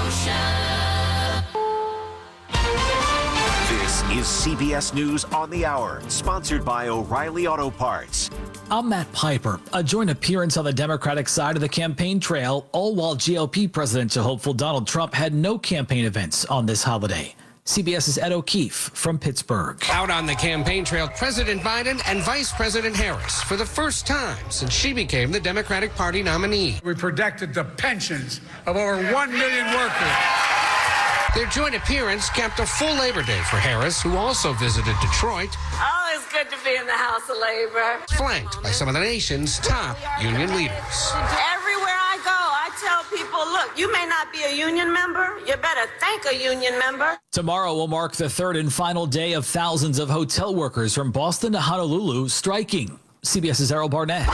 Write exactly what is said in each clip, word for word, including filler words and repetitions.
This is C B S News on the Hour, sponsored by O'Reilly Auto Parts. I'm Matt Piper. A joint appearance on the Democratic side of the campaign trail, all while G O P presidential hopeful Donald Trump had no campaign events on this holiday. CBS's Ed O'Keefe from Pittsburgh. Out on the campaign trail, President Biden and Vice President Harris for the first time since she became the Democratic Party nominee. We protected the pensions of over one million workers. Their joint appearance capped a full Labor Day for Harris, who also visited Detroit. Oh, it's good to be in the House of Labor. Flanked by some of the nation's top union leaders. Everywhere I go, I tell people, look, you may not be a union member. You better thank a union member. Tomorrow will mark the third and final day of thousands of hotel workers from Boston to Honolulu striking. CBS's Errol Barnett.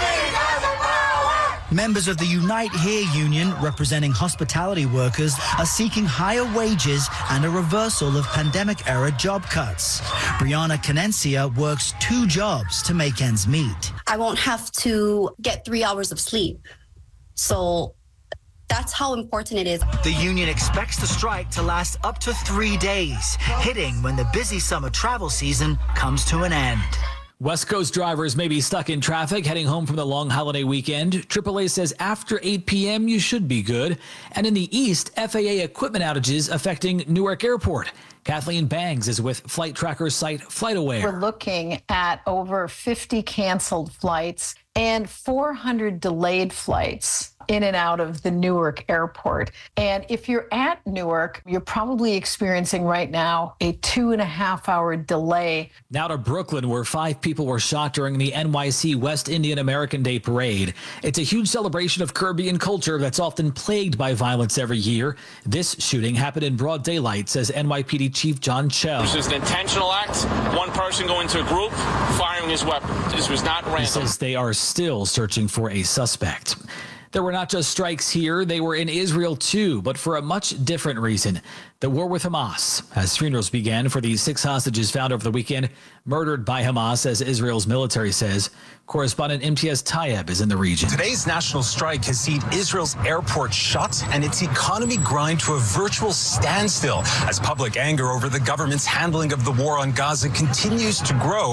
Members of the Unite Here union, representing hospitality workers, are seeking higher wages and a reversal of pandemic-era job cuts. Brianna Canencia works two jobs to make ends meet. I won't have to get three hours of sleep. So that's how important it is. The union expects the strike to last up to three days, hitting when the busy summer travel season comes to an end. West Coast drivers may be stuck in traffic heading home from the long holiday weekend. triple A says after eight p.m. you should be good. And in the East, F A A equipment outages affecting Newark Airport. Kathleen Bangs is with flight tracker site FlightAware. We're looking at over fifty canceled flights and four hundred delayed flights in and out of the Newark Airport. And if you're at Newark, you're probably experiencing right now a two and a half hour delay. Now to Brooklyn, where five people were shot during the N Y C West Indian American Day Parade. It's a huge celebration of Caribbean culture that's often plagued by violence every year. This shooting happened in broad daylight, says N Y P D Chief John Chell. This was an intentional act. One person going to a group, firing his weapon. This was not random. He says they are still searching for a suspect. There were not just strikes here, they were in Israel too, but for a much different reason. The war with Hamas, as funerals began for the six hostages found over the weekend, murdered by Hamas, as Israel's military says. Correspondent Imtiaz Tayeb is in the region. Today's national strike has seen Israel's airport shut and its economy grind to a virtual standstill as public anger over the government's handling of the war on Gaza continues to grow.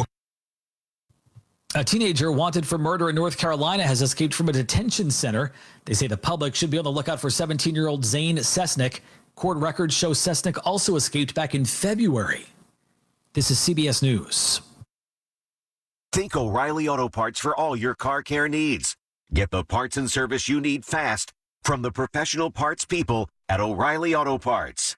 A teenager wanted for murder in North Carolina has escaped from a detention center. They say the public should be on the lookout for seventeen-year-old Zane Sesnick. Court records show Sesnick also escaped back in February. This is C B S News. Think O'Reilly Auto Parts for all your car care needs. Get the parts and service you need fast from the professional parts people at O'Reilly Auto Parts.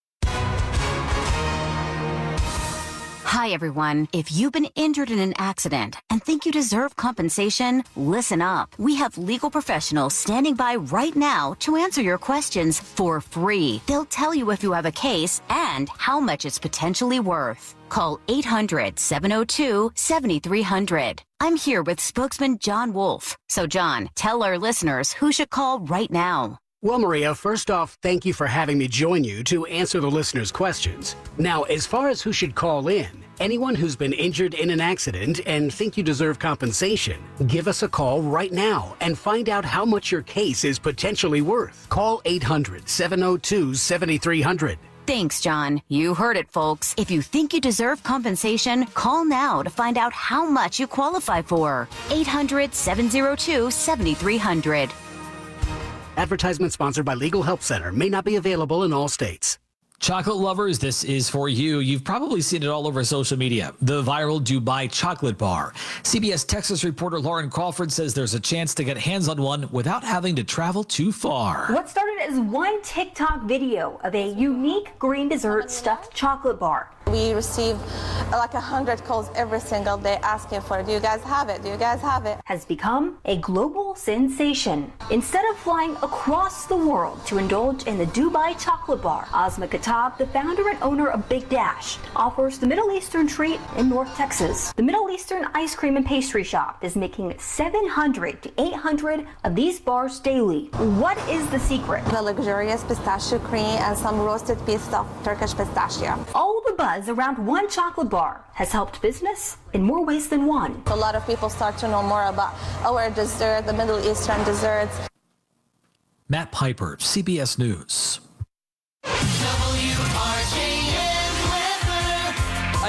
Hi, everyone. If you've been injured in an accident and think you deserve compensation, listen up. We have legal professionals standing by right now to answer your questions for free. They'll tell you if you have a case and how much it's potentially worth. Call eight hundred, seven oh two, seven three hundred. I'm here with spokesman John Wolf. So, John, tell our listeners who should call right now. Well, Maria, first off, thank you for having me join you to answer the listeners' questions. Now, as far as who should call in, anyone who's been injured in an accident and think you deserve compensation, give us a call right now and find out how much your case is potentially worth. Call eight hundred, seven oh two, seven three hundred. Thanks, John. You heard it, folks. If you think you deserve compensation, call now to find out how much you qualify for. eight hundred, seven oh two, seven three hundred. Advertisement sponsored by Legal Help Center. May not be available in all states. Chocolate lovers, this is for you. You've probably seen it all over social media. The viral Dubai chocolate bar. C B S Texas reporter Lauren Crawford says there's a chance to get hands on one without having to travel too far. What started as one TikTok video of a unique green dessert stuffed chocolate bar. We receive like a hundred calls every single day asking for it. Do you guys have it? Do you guys have it? Has become a global sensation. Instead of flying across the world to indulge in the Dubai chocolate bar, Asma Khattab, the founder and owner of Big Dash, offers the Middle Eastern treat in North Texas. The Middle Eastern ice cream and pastry shop is making seven hundred to eight hundred of these bars daily. What is the secret? The luxurious pistachio cream and some roasted piece of Turkish pistachio. All the buzz around one chocolate bar has helped business in more ways than one. A lot of people start to know more about our dessert, the Middle Eastern desserts. Matt Piper, C B S News.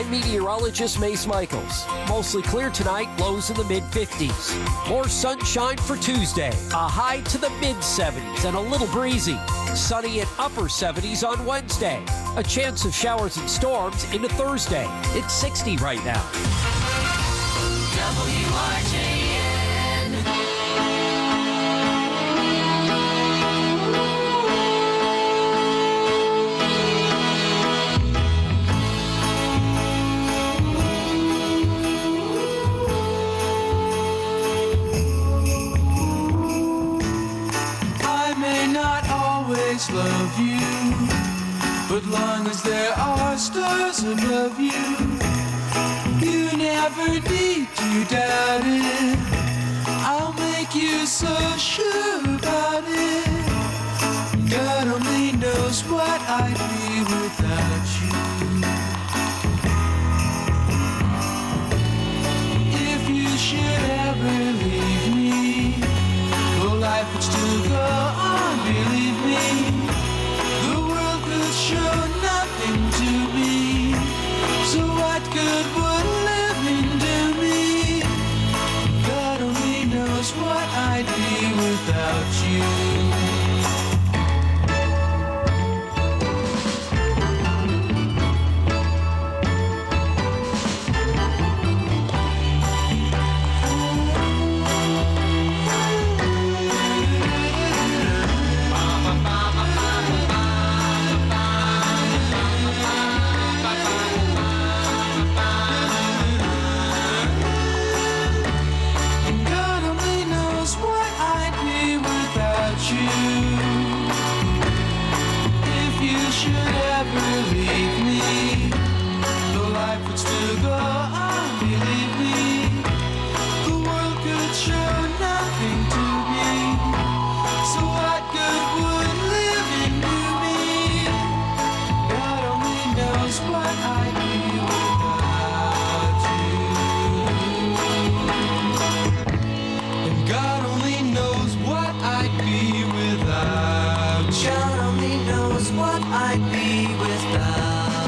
I'm meteorologist Mace Michaels. Mostly clear tonight, lows in the mid fifties. More sunshine for Tuesday, a high to the mid seventies and a little breezy. Sunny and upper seventies on Wednesday. A chance of showers and storms into Thursday. It's sixty right now. W R J N. I may not always love you, but long as there are stars above you, you never need to doubt it. I'll make you so sure about it. God only knows what I'd be without you. If you should ever leave me, though life would still go on, believe me, the world could show nothing to me. So what good would living do me? God only knows what I'd be without you. God only knows what I'd be without.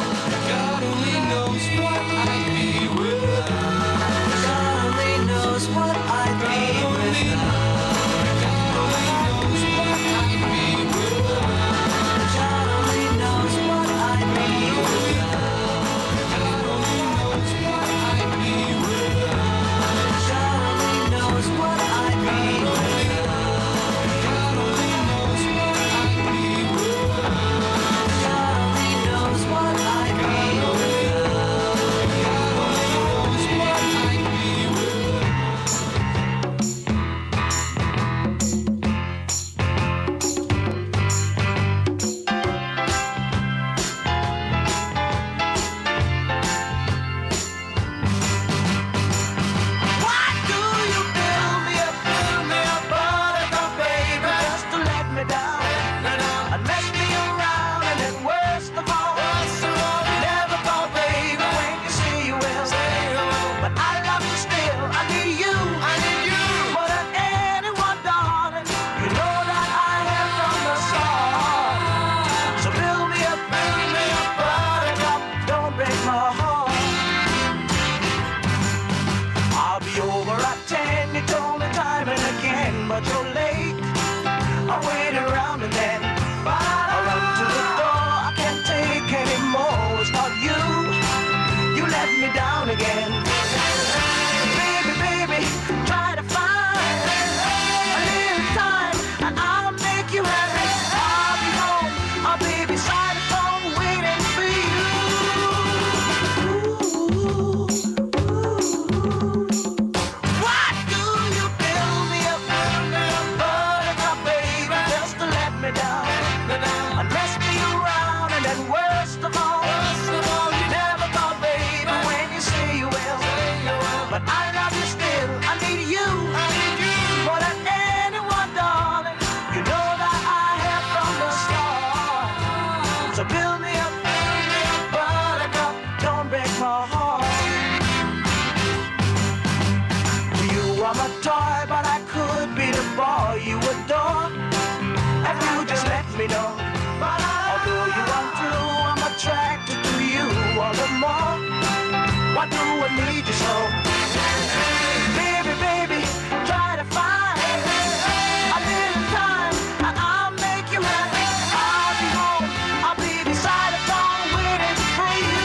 why do I need you so? Baby, baby, try to find a little time and I'll make you happy. I'll be home, I'll be beside the phone waiting for you.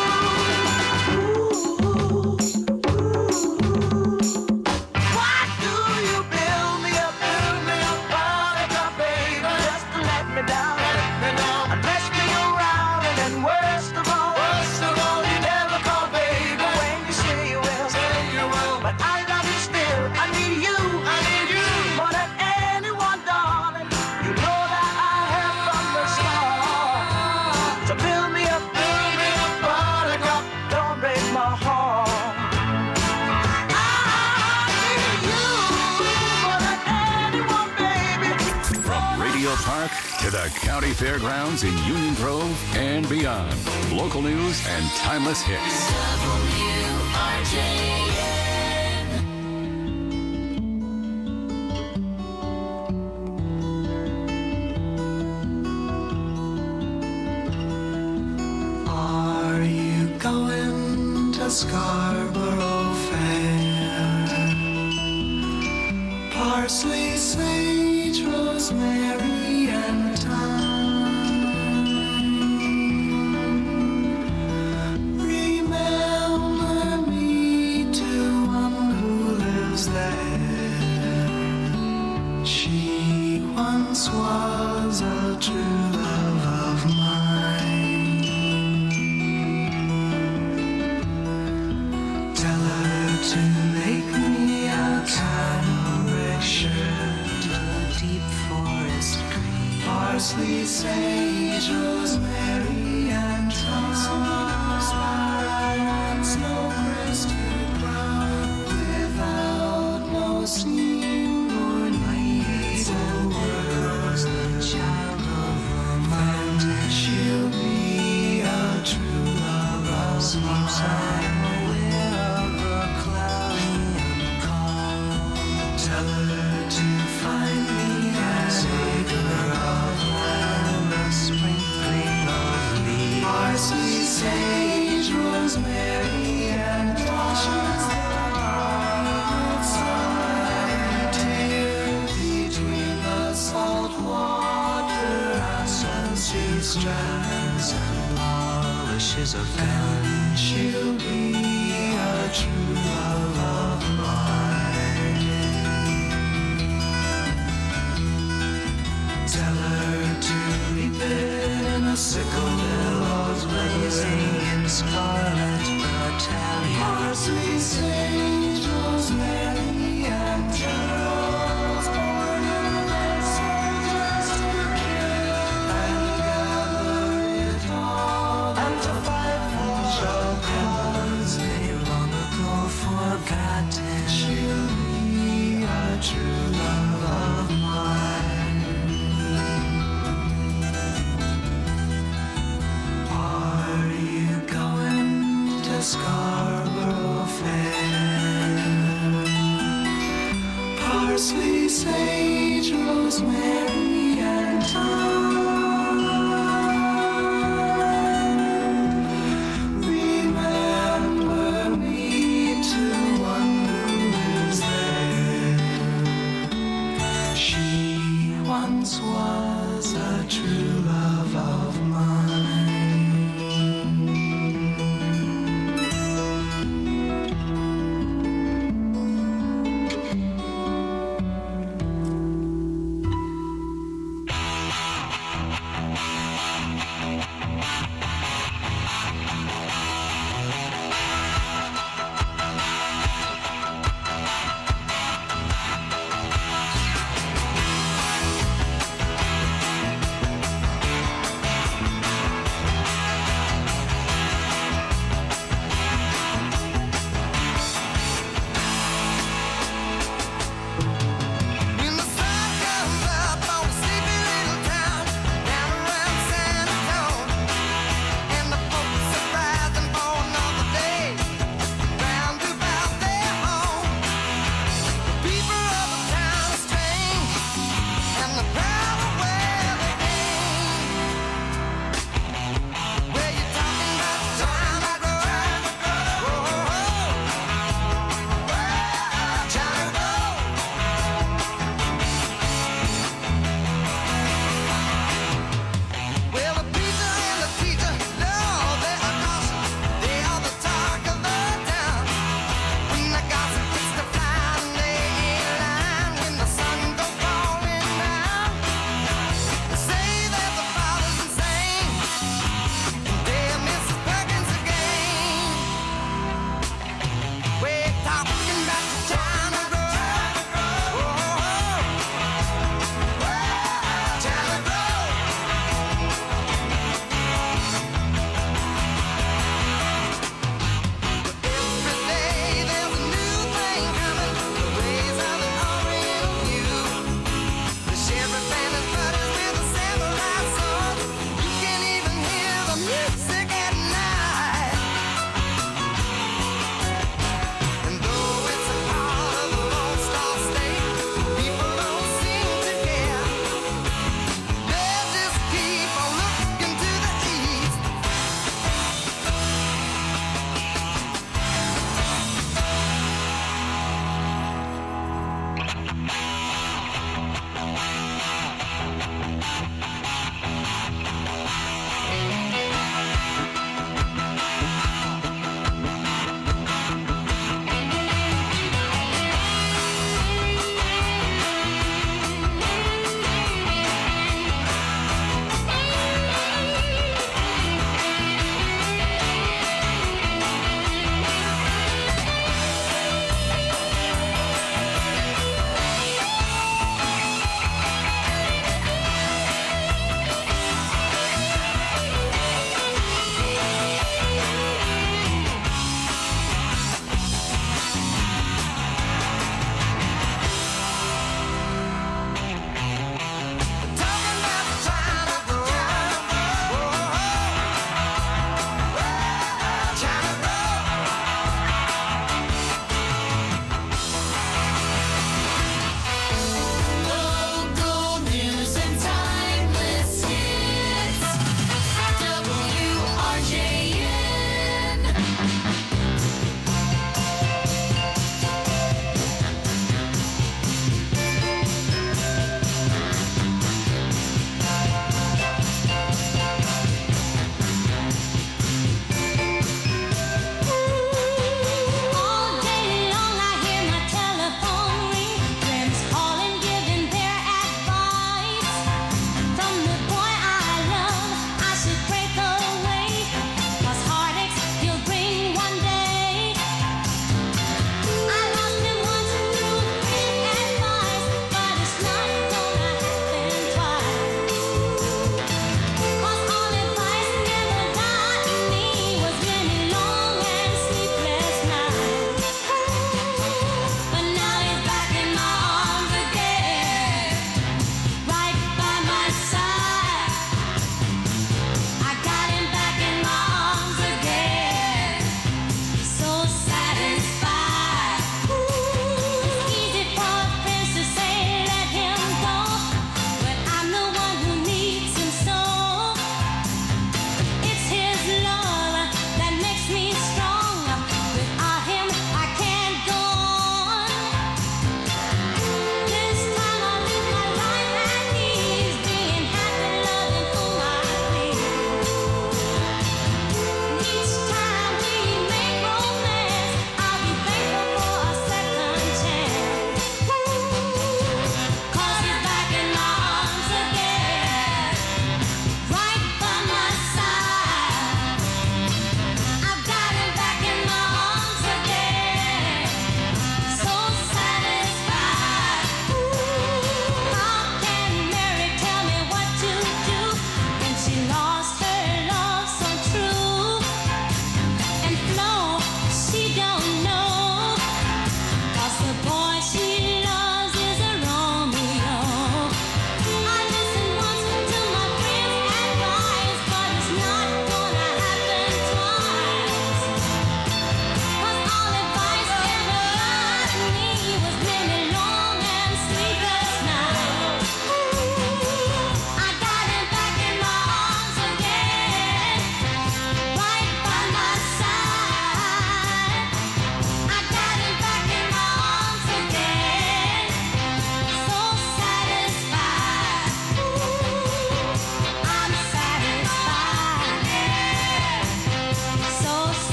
Why do you build me up, build me up, buttercup, baby, just to let me down, let me down, and mess me around, and then worst of all, worst of all, you never call, baby, when you say you will, say you will, but I love you still, I need you, I need you, more than anyone, darling, you know that I have from the start, so build me up, build me up, buttercup, don't break my heart. From Radio Park to the County Fairgrounds in Union Grove and beyond. Local news and timeless hits. W R J N. Are you going to Scarborough Fair? Parsley, sage, rosemary, and thyme. Remember me to one who lives there. She once was a true love of mine. Tell her to make me a cambric shirt, a deep forest green, parsley, sage, rosemary, and thyme. Snow crested brown, without no seam or need or words, the child of a mountain. She'll be a true love of mine. Aware of the cloudy and calm. Tell her to find me a savor of land, a sprinkling of leaves, parsley, sage, rosemary, and thyme. Between the salt water, aspen strands, and polishes of gun, she'll be a true love of mine. Tell her to reap it in a sickle, billows blazing in scarlet battalion. Parsley, sage, rosemary, and Charles, born of the soldiers to kill and gather it all, and to fight for a cause they long ago forgotten. She'll be a true love of mine.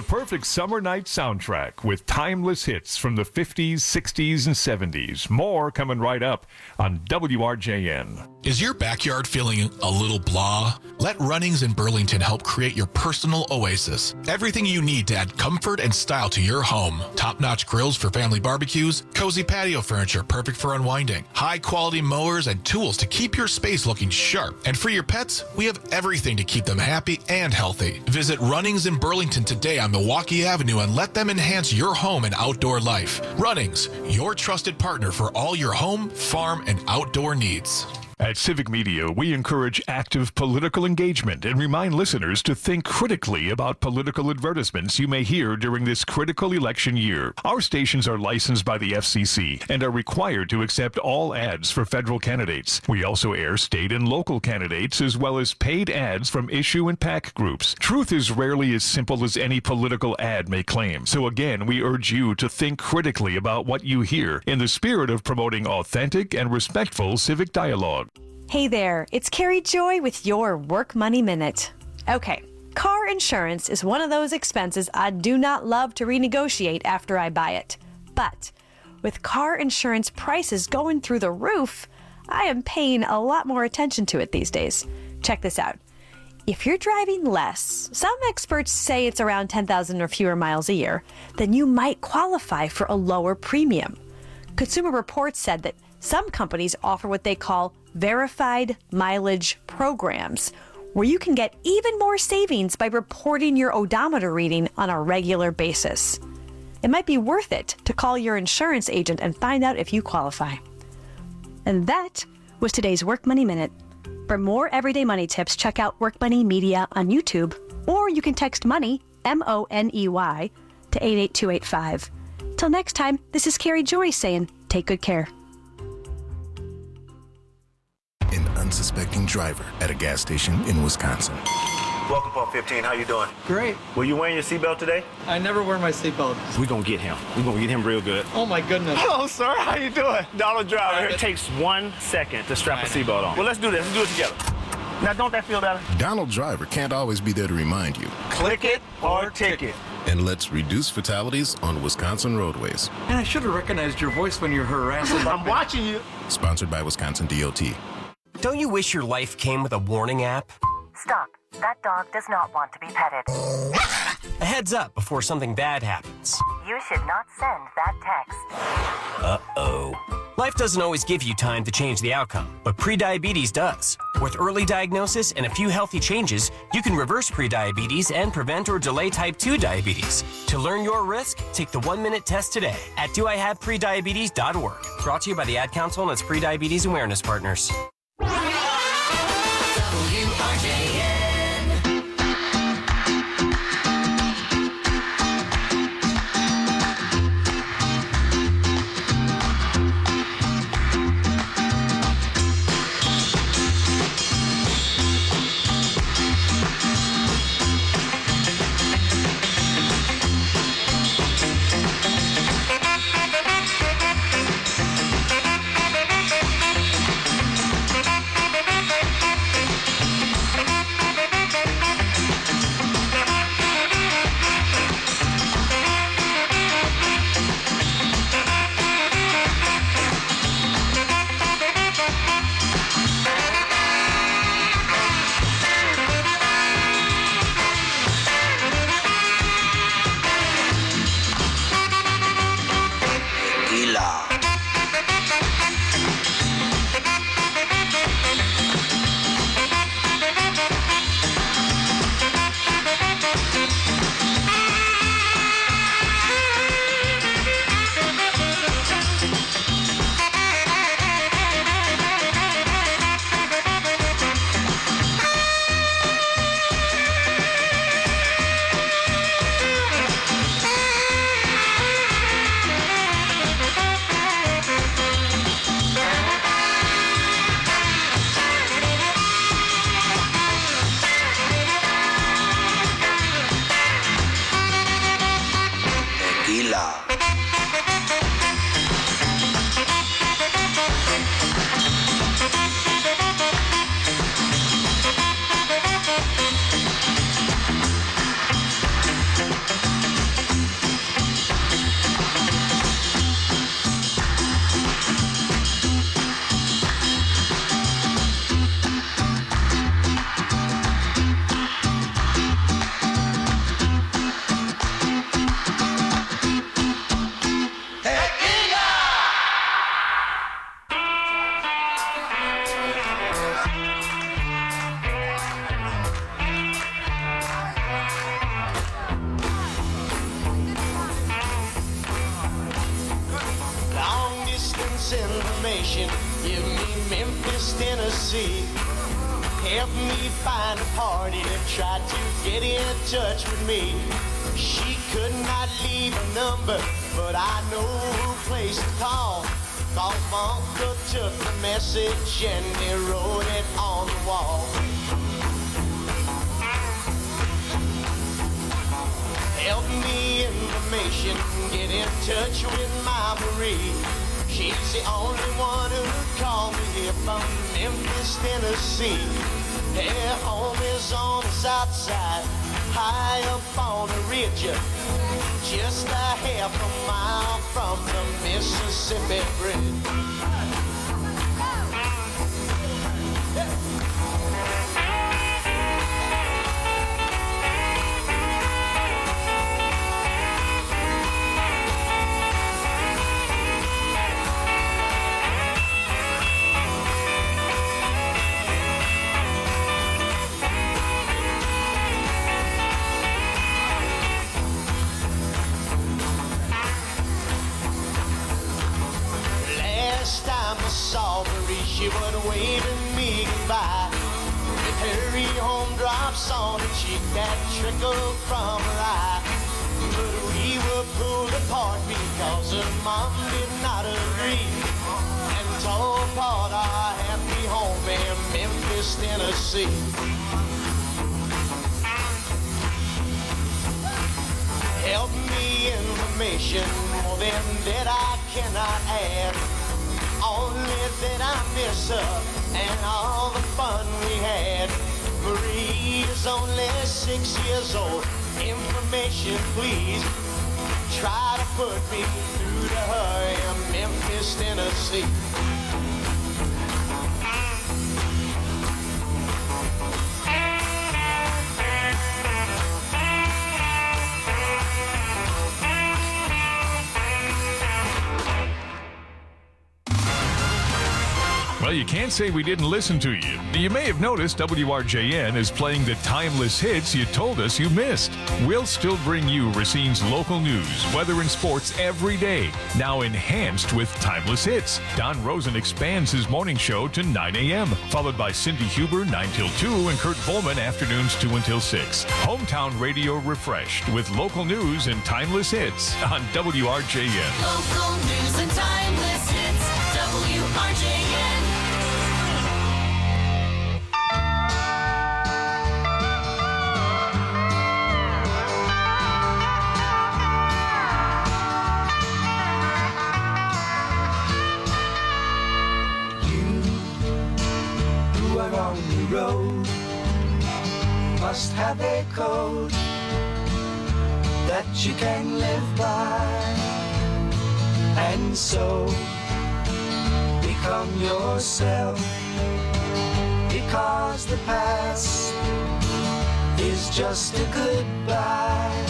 perfect summer night soundtrack with timeless hits from the fifties, sixties, and seventies. More coming right up on W R J N. Is your backyard feeling a little blah? Let Runnings in Burlington help create your personal oasis. Everything you need to add comfort and style to your home. Top-notch grills for family barbecues, cozy patio furniture perfect for unwinding, high-quality mowers and tools to keep your space looking sharp. And for your pets, we have everything to keep them happy and healthy. Visit Runnings in Burlington today on Milwaukee Avenue and let them enhance your home and outdoor life. Runnings, your trusted partner for all your home, farm, and outdoor needs. At Civic Media, we encourage active political engagement and remind listeners to think critically about political advertisements you may hear during this critical election year. Our stations are licensed by the F C C and are required to accept all ads for federal candidates. We also air state and local candidates as well as paid ads from issue and PAC groups. Truth is rarely as simple as any political ad may claim. So again, we urge you to think critically about what you hear in the spirit of promoting authentic and respectful civic dialogue. Hey there, it's Carrie Joy with your Work Money Minute. Okay, car insurance is one of those expenses I do not love to renegotiate after I buy it. But with car insurance prices going through the roof, I am paying a lot more attention to it these days. Check this out. If you're driving less, some experts say it's around ten thousand or fewer miles a year, then you might qualify for a lower premium. Consumer Reports said that some companies offer what they call verified mileage programs, where you can get even more savings by reporting your odometer reading on a regular basis. It might be worth it to call your insurance agent and find out if you qualify. And that was today's Work Money Minute. For more everyday money tips, check out Work Money Media on YouTube, or you can text MONEY, M O N E Y, to eight eight two eight five. Till next time, this is Carrie Joy saying, take good care. An unsuspecting driver at a gas station in Wisconsin. Welcome, Pump fifteen. How you doing? Great. Were you wearing your seatbelt today? I never wear my seatbelt. We're gonna get him. We're gonna get him real good. Oh my goodness. Hello, sir. How you doing? Donald Driver. It takes one second to strap a seatbelt on. Well, let's do this. Let's do it together. Now, don't that feel better? Donald Driver can't always be there to remind you. Click it or ticket. And let's reduce fatalities on Wisconsin roadways. And I should have recognized your voice when you're harassing. I'm watching you. Sponsored by Wisconsin D O T. Don't you wish your life came with a warning app? Stop. That dog does not want to be petted. A heads up before something bad happens. You should not send that text. Uh-oh. Life doesn't always give you time to change the outcome, but prediabetes does. With early diagnosis and a few healthy changes, you can reverse prediabetes and prevent or delay type two diabetes. To learn your risk, take the one-minute test today at do I have prediabetes dot org. Brought to you by the Ad Council and its Prediabetes Awareness Partners. W R J N. information. Give me Memphis, Tennessee. Help me find a party that tried to get in touch with me. She could not leave a number, but I know who place to call. Cause my uncle took the message and he wrote it on the wall. Help me information, get in touch with my Marie. She's the only one who called me here from Memphis, Tennessee. Her home is on the south side, high up on the ridge, just a half a mile from the Mississippi Bridge. She would wave at me goodbye with her home drops on her cheek that trickled from her eye. But we were pulled apart because her mom did not agree and tore apart our happy home in Memphis, Tennessee. Help me information, more than that I cannot add. Only that I miss her and all the fun we had. Marie is only six years old. Information, please. Try to put me through to her in Memphis, Tennessee. Well, you can't say we didn't listen to you. You may have noticed W R J N is playing the timeless hits you told us you missed. We'll still bring you Racine's local news, weather, and sports every day, now enhanced with timeless hits. Don Rosen expands his morning show to nine a.m., followed by Cindy Huber nine till two and Kurt Volman afternoons two until six. Hometown radio refreshed with local news and timeless hits on W R J N. Local news and timeless hits, W R J N. On the road must have a code that you can live by, and so become yourself, because the past is just a goodbye.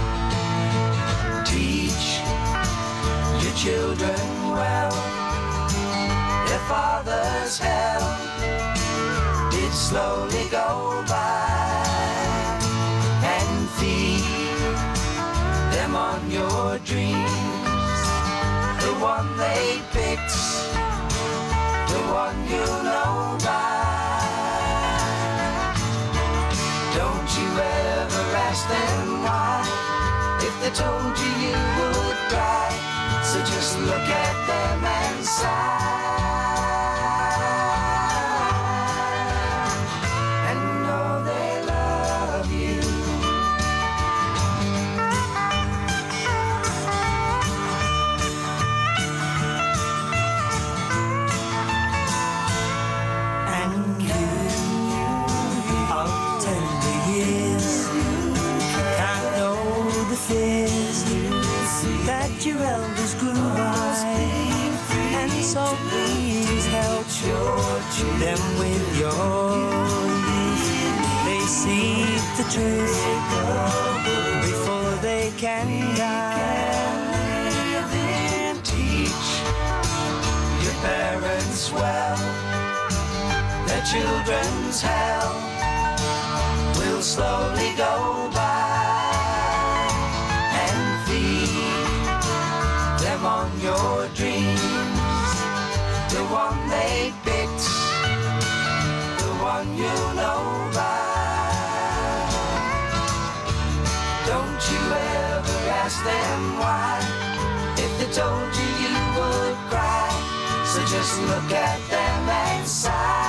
Teach your children well, their father's help did slowly go by, and feed them on your dreams, the one they picked, the one you know by. Don't you ever ask them why, if they told you you would die, so just look at them and sigh. That your elders grew by, and so please help them with your youth. They see the truth before they can die. Teach your parents well, their children's hell will slowly go by. On your dreams, the one you'll know by. Don't you ever ask them why. If they told you, you would cry. So just look at them and sigh.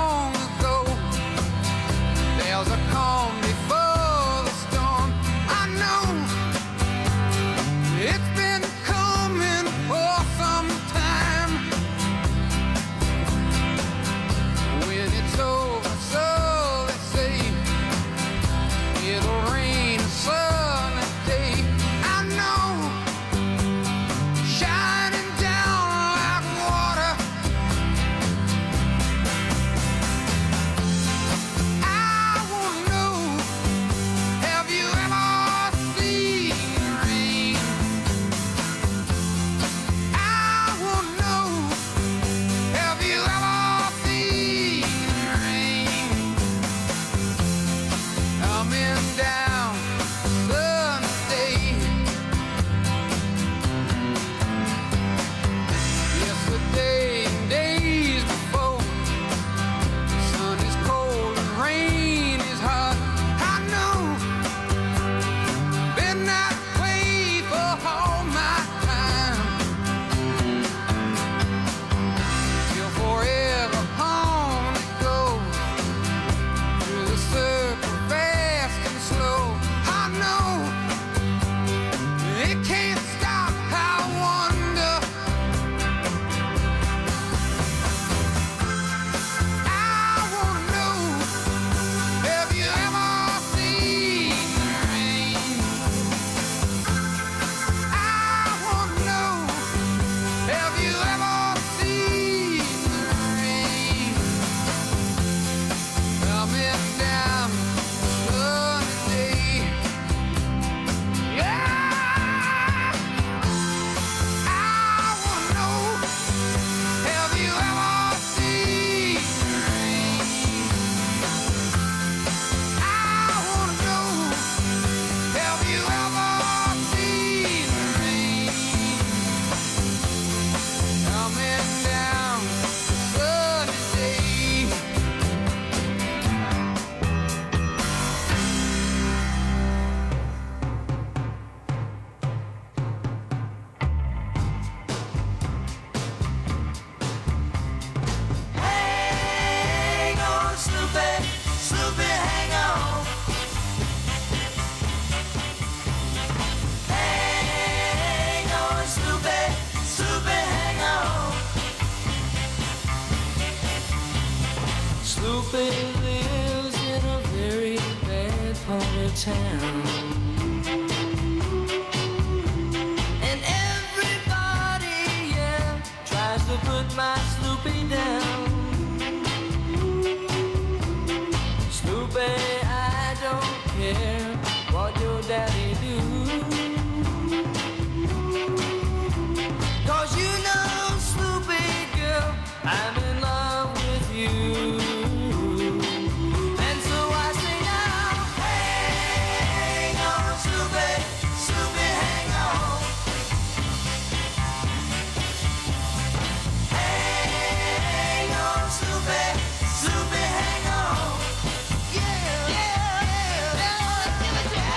There's a calm before the storm. I town. And everybody, yeah, tries to put my Snoopy down. Snoopy, I don't care what your daddy do. 'Cause you know, Snoopy girl, I'm in love with you. And so I say now, hang on, Snoopy, Snoopy, hang on. Hang on, Snoopy, Snoopy, hang on. Yeah, yeah, yeah, yeah, give it to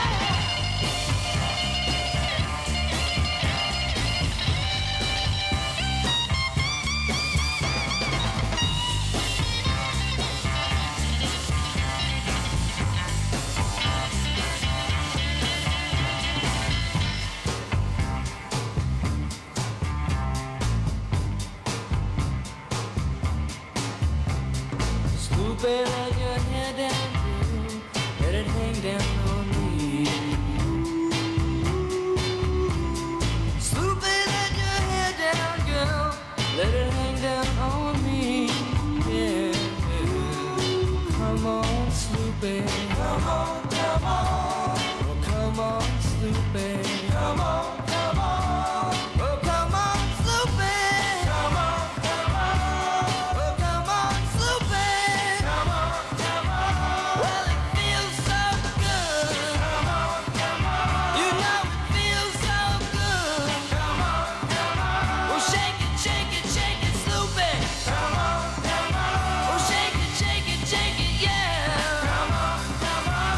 Snoopy, let your hair down, girl. Let it hang down on me. Snoopy, let your hair down, girl. Let it hang down on me. Yeah. Come on, Snoopy. Come on, come on. Oh, come on, Snoopy. Come on, come on. Oh, come on, Snoopy. Come on, come on. Oh, come on, Snoopy. Come on, come on. Well, it feels so good. Come on, come on. You know it feels so good. Come on, come on. Oh, shake it, shake it, shake it, Snoopy. Come on, come on. Oh, shake it, shake it, shake it, yeah. Come on, come on.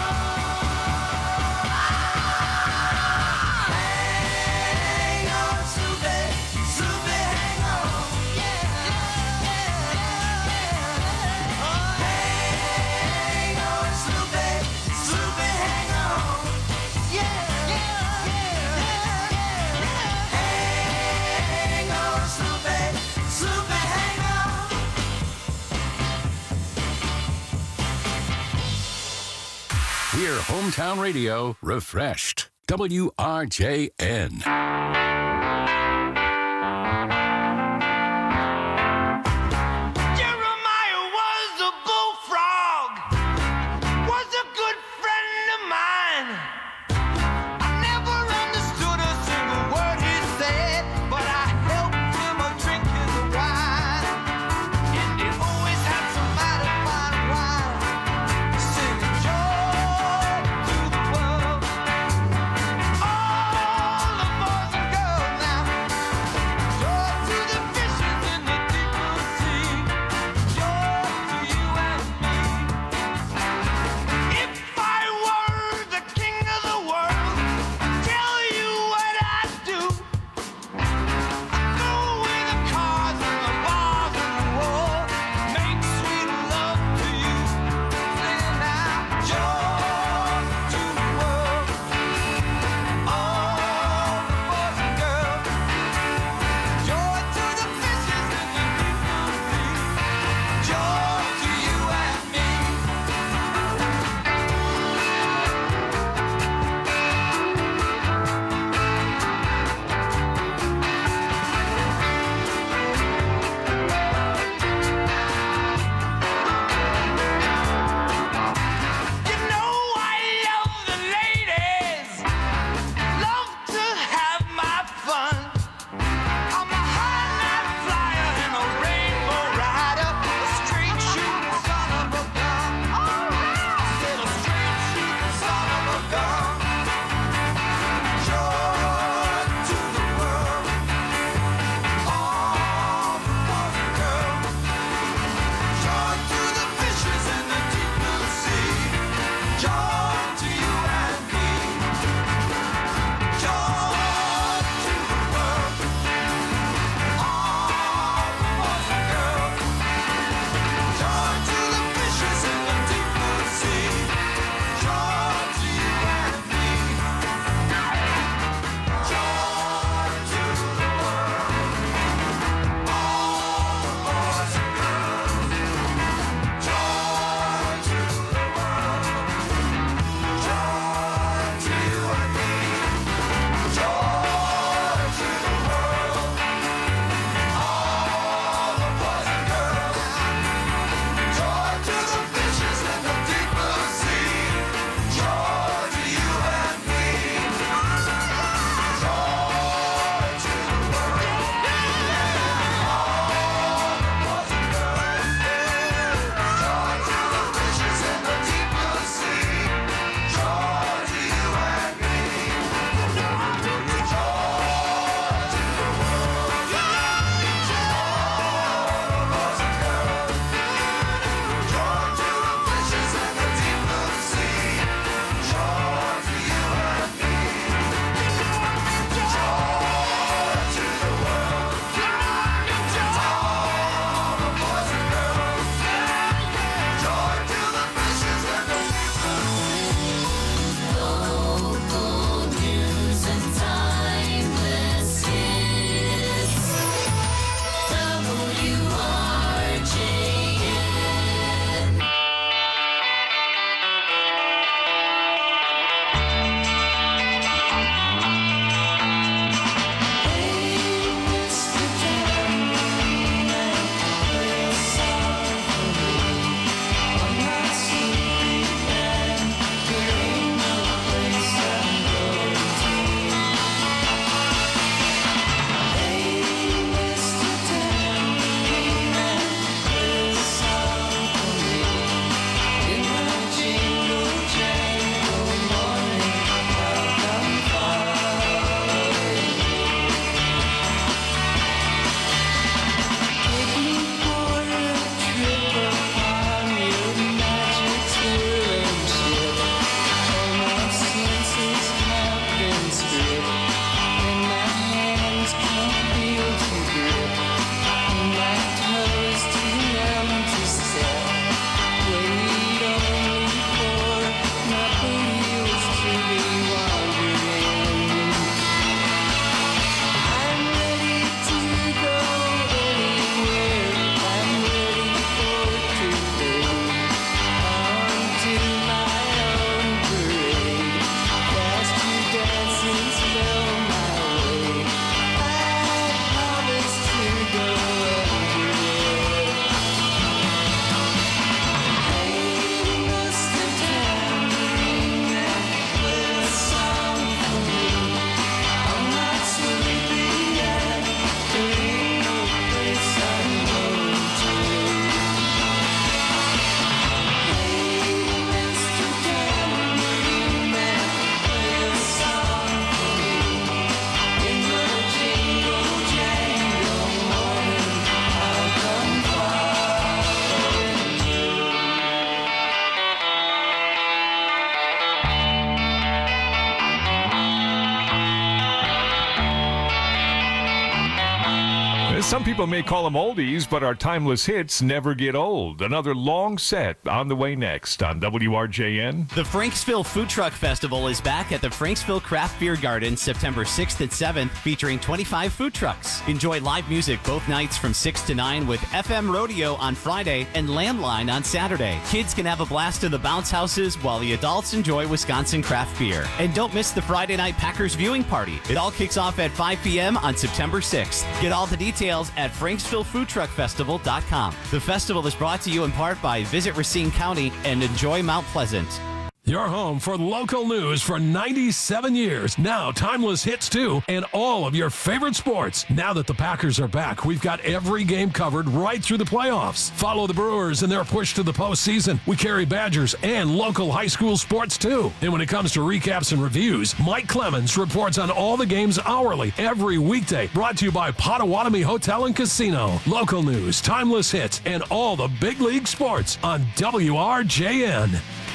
Hang on, Snoopy, Snoopy, hang on. Yeah, yeah, yeah, yeah. Oh, hang on, Snoopy, Snoopy, hang on. Yeah, yeah, yeah, yeah. Hang on, Snoopy, Snoopy, hang on. Hear Hometown Radio refreshed. W R J N. Jeremiah was a bullfrog, was a good friend of mine. I never understood a single word he said, but I helped him a drink his wine. And he always had some mighty fine wine, singing joy to the world. All the boys Some people may call them oldies, but our timeless hits never get old. Another long set on the way next on W R J N. The Franksville Food Truck Festival is back at the Franksville Craft Beer Garden September sixth and seventh, featuring twenty-five food trucks. Enjoy live music both nights from six to nine with F M Rodeo on Friday and Landline on Saturday. Kids can have a blast in the bounce houses while the adults enjoy Wisconsin craft beer. And don't miss the Friday night Packers viewing party. It all kicks off at five p.m. on September sixth. Get all the details at franksville food truck festival dot com. The festival is brought to you in part by Visit Racine County and Enjoy Mount Pleasant. Your home for local news for ninety-seven years. Now timeless hits too, and all of your favorite sports. Now that the Packers are back, we've got every game covered right through the playoffs. Follow the Brewers in their push to the postseason. We carry Badgers and local high school sports too. And when it comes to recaps and reviews, Mike Clemens reports on all the games hourly every weekday. Brought to you by Potawatomi Hotel and Casino. Local news, timeless hits, and all the big league sports on W R J N.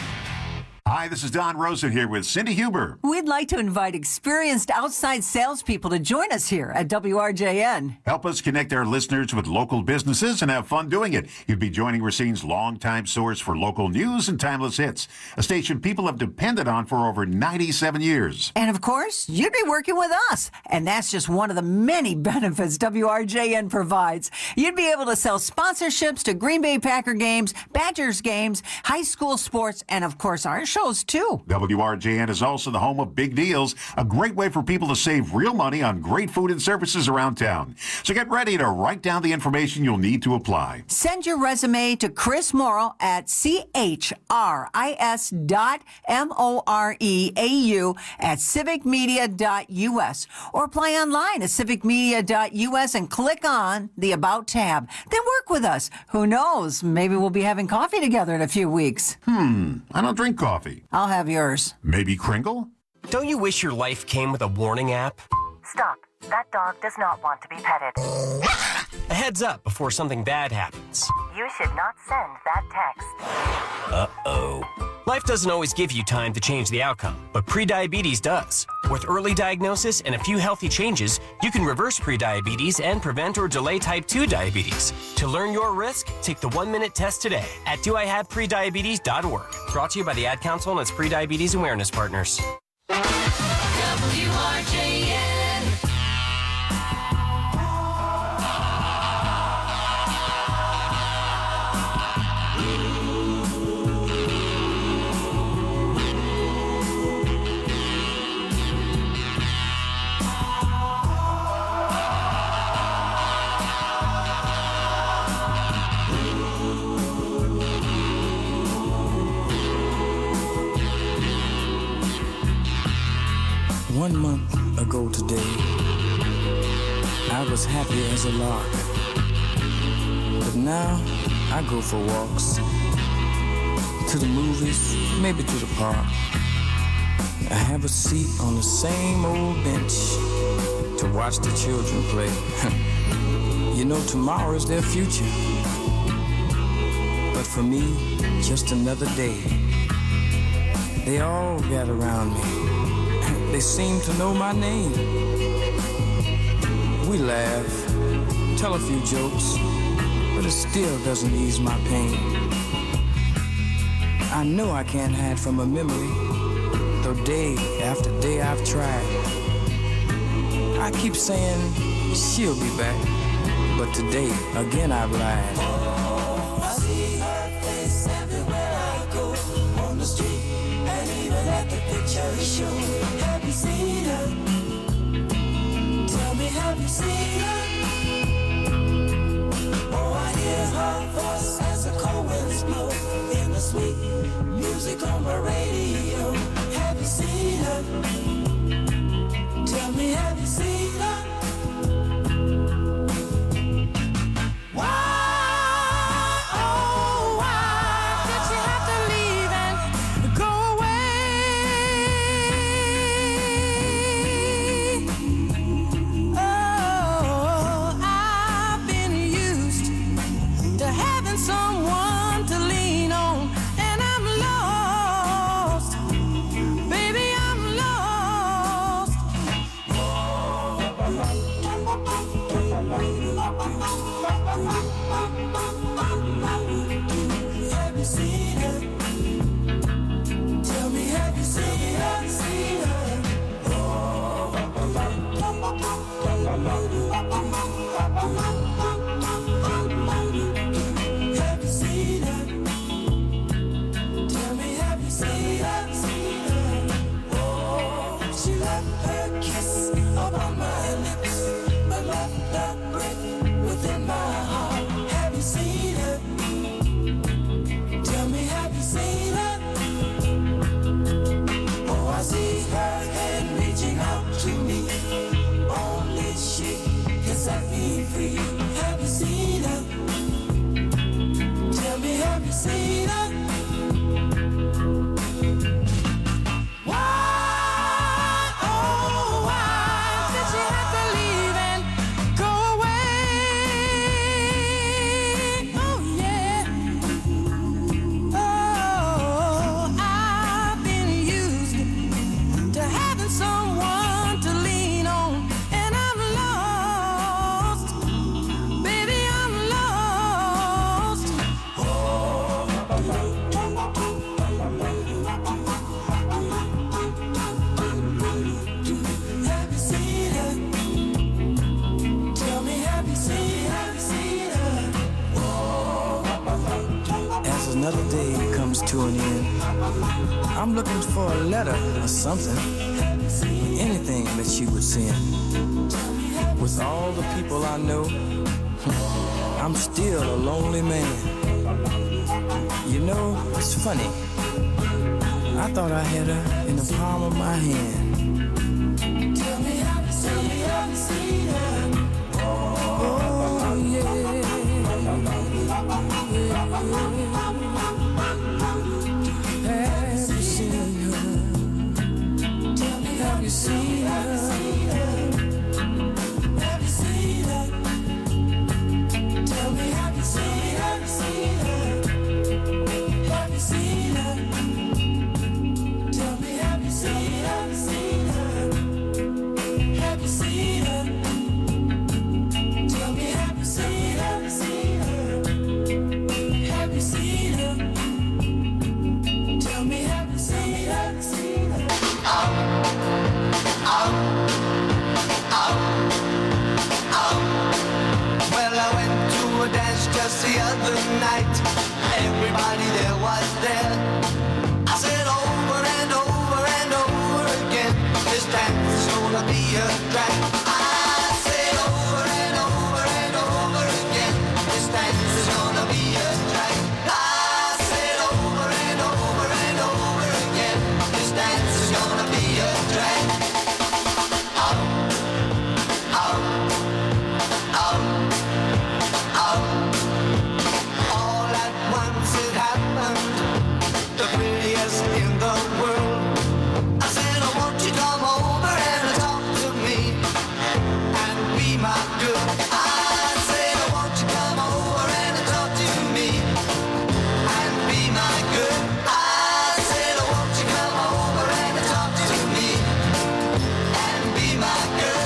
Hi, this is Don Rosen here with Cindy Huber. We'd like to invite experienced outside salespeople to join us here at W R J N. Help us connect our listeners with local businesses and have fun doing it. You'd be joining Racine's longtime source for local news and timeless hits, a station people have depended on for over ninety-seven years. And of course, you'd be working with us. And that's just one of the many benefits W R J N provides. You'd be able to sell sponsorships to Green Bay Packer games, Badgers games, high school sports, and of course our show too. W R J N is also the home of Big Deals, a great way for people to save real money on great food and services around town. So get ready to write down the information you'll need to apply. Send your resume to Chris Morrill at C H R I S dot M O R E A U at civic media dot U S or apply online at civic media dot U S and click on the About tab. Then work with us. Who knows? Maybe we'll be having coffee together in a few weeks. Hmm, I don't drink coffee. I'll have yours. Maybe Kringle? Don't you wish your life came with a warning app? Stop. That dog does not want to be petted. A heads up before something bad happens. You should not send that text. Uh-oh. Life doesn't always give you time to change the outcome, but prediabetes does. With early diagnosis and a few healthy changes, you can reverse prediabetes and prevent or delay type two diabetes. To learn your risk, take the one-minute test today at do I have prediabetes dot org. Brought to you by the Ad Council and its Prediabetes Awareness Partners. W R J N. One month ago today, I was happy as a lark. But now, I go for walks, to the movies, maybe to the park. I have a seat on the same old bench to watch the children play. You know, tomorrow is their future. But for me, just another day. They all gather around me. They seem to know my name. We laugh, tell a few jokes, but it still doesn't ease my pain. I know I can't hide from a memory, though day after day I've tried. I keep saying she'll be back, but today again I've lied. Oh, I see her face everywhere I go, on the street and even at the picture show. Have you seen her? Tell me, have you seen her? Oh, I hear her voice as the cold winds blow in the sweet music on my radio. Have you seen her? Tell me, have you seen her? Why? Someone to lean on, and I'm lost. Baby, I'm lost. Oh, you seen her? Oh, she left her kiss upon my lips, but left a brick within my heart. Have you seen her? Tell me, have you seen her? Oh, I see her hand reaching out to me. Only she can set me free. Have you seen her? Tell me, have you seen her? Why, oh, why did she have to leave and go away? Oh, yeah. Oh, I've been used to having someone to lean on, and I'm lost. Baby, I'm lost. Have you seen her? Tell me, have you seen her? Have you seen her? As another day comes to an end, I'm looking for a letter or something, anything that she would send. With all the people I know, I'm still a lonely man. You know, it's funny. I thought I had her in the palm of my hand. Tell me, have you seen her? Have you seen her? Oh, yeah. Have you seen her? Tell me, Have you seen her? have you seen her? Tell me, have you seen her? Have you seen her? Tell me, have you seen her? Have you seen her? Tell me, have you seen her? Have you seen her? Tell me, have you seen her? Well, I went to a dance just the other night. Everybody there was there. I said over and over and over again, this dance is gonna be a drag. I said over and over and over again, this dance is gonna be a drag. I said over and over and over again, this dance is gonna be a drag. Out, out, out, out. All at once it happened, the prettiest in the world. I said, oh, won't you come over and talk to me and be my girl? I said, oh, won't you come over and talk to me and be my girl? I said, oh, won't you come over and talk to me and be my girl?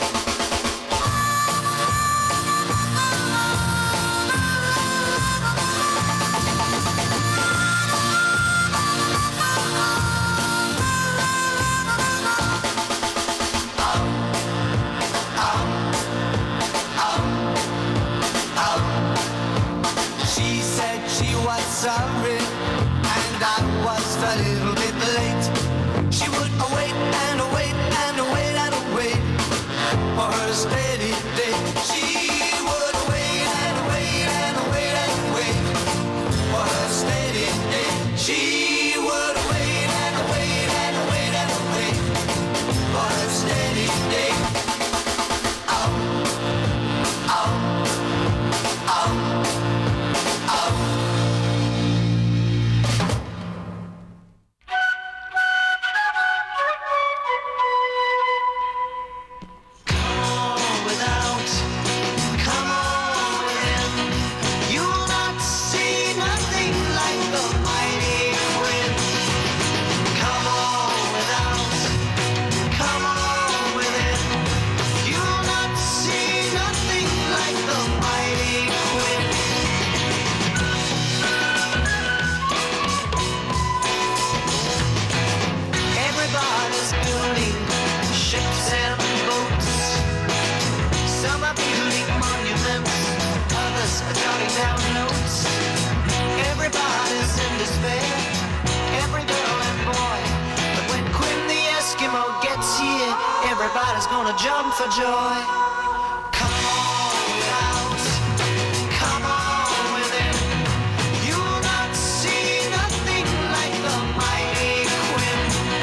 She said she was sorry, and I was a little bit late. She would wait and wait and wait and wait for her steady day. She would wait and wait and wait and wait for her steady day. She would wait and wait and wait and wait for her steady day. Out, out, out, out. everybody's gonna jump for joy. Come on without, come on within. You'll not see nothing like the mighty Quinn.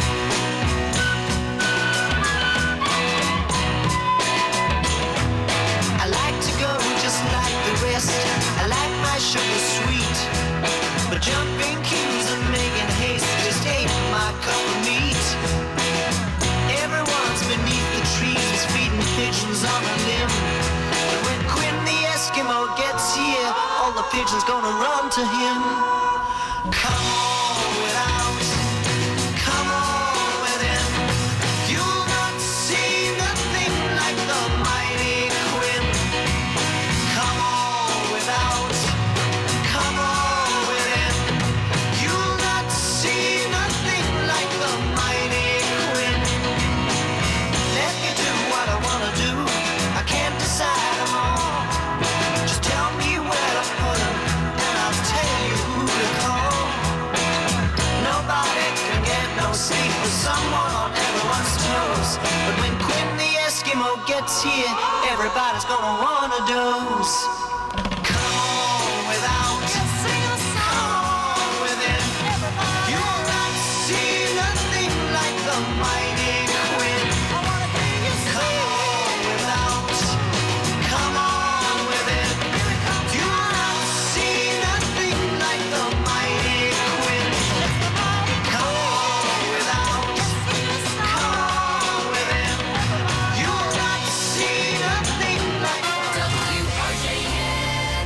I like to go just like the rest. I like my sugar sweet, but jumping cues and making haste just ain't my cup of meat. Everyone's beneath the trees feeding pigeons on a limb, but when Quinn the Eskimo gets here, all the pigeons gonna run to him. Come on without, come on within. You'll not see nothing like the mighty Quinn. Come on without, come on within. You'll not see nothing like the mighty Quinn. Let me do what I wanna do. I can't decide them all. Just tell me where to put them, and I'll tell you who to call. Nobody can get no sleep with someone on everyone's toes. But when Quinn the Eskimo gets here, everybody's gonna wanna doze. Come on without, come on within. You'll not see nothing like the mighty Quinn. Come on without, come on within. You'll not see nothing like the mighty Quinn. Come on without, come on within. You'll not see nothing like W R J N.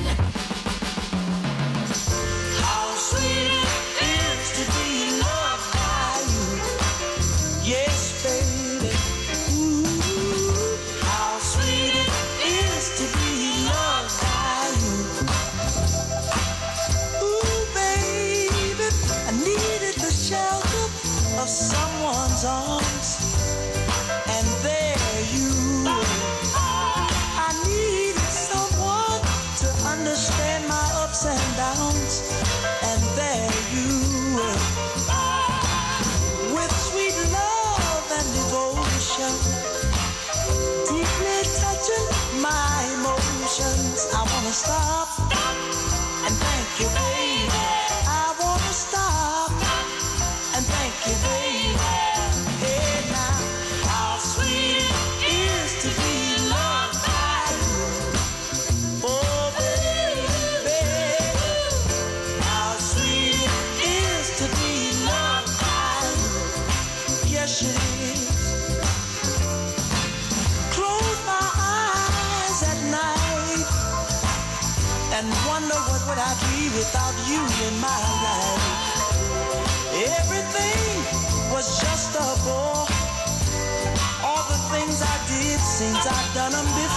How sweet it is to be loved by you. Yes, baby. Ooh, how sweet it is to be loved by you. Ooh, baby, I needed the shelter of someone's arms, and there you were. I needed someone to understand my ups and downs, and there you were. With sweet love and devotion, deeply touching my emotions. I wanna stop and thank you, baby. I wanna stop and thank you, baby. Hey now, how sweet it is to be loved by you. Oh, baby, how sweet it is to be loved by you. Yes, it is. Close my eyes at night and wonder what would I be without you in my life. Everything was just a bore. All the things I did seems I've done them before.